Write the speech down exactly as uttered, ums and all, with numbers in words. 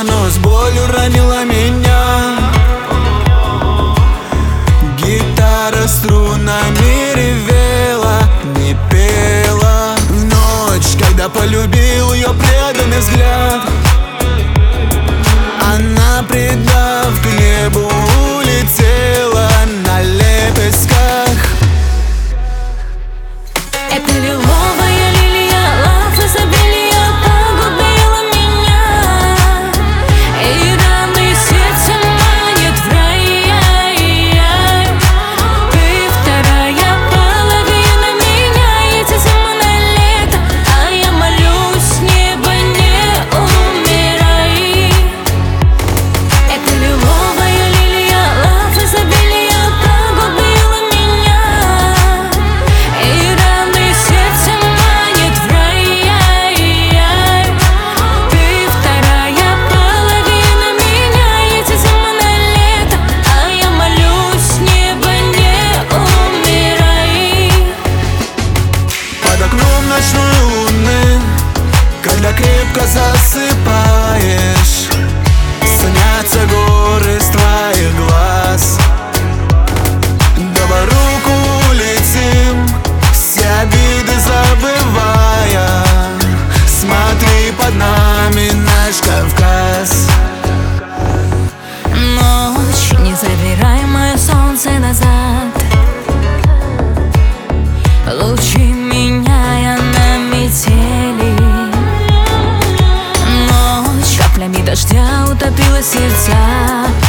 но с болью ранила меня. Гитара струнами ревела, не пела. В ночь, когда полюбил ее преданный взгляд, она, предав к небу, улетела на лепестках. Это лиловая лилия, лав изобилия погубила меня, и раны сердца манит в рай. Ты вторая половина меня, эти зимы на лето, а я молюсь, небо, не умирай. Это лиловая лилия, лав изобилия погубила меня, и раны сердце манит в рай. Ты вторая половина меня, эти зимы на лето, а я молюсь, небо, не умирай. Под окном ночной луны, когда крепко засыпаешь, снятся горы с твоих глаз. Давай руку, летим, все обиды забывая. Смотри, под нами наш Кавказ. Ночь, не забирай мое солнце назад, лучи меняя на метели. Ночь каплями дождя утопила сердца.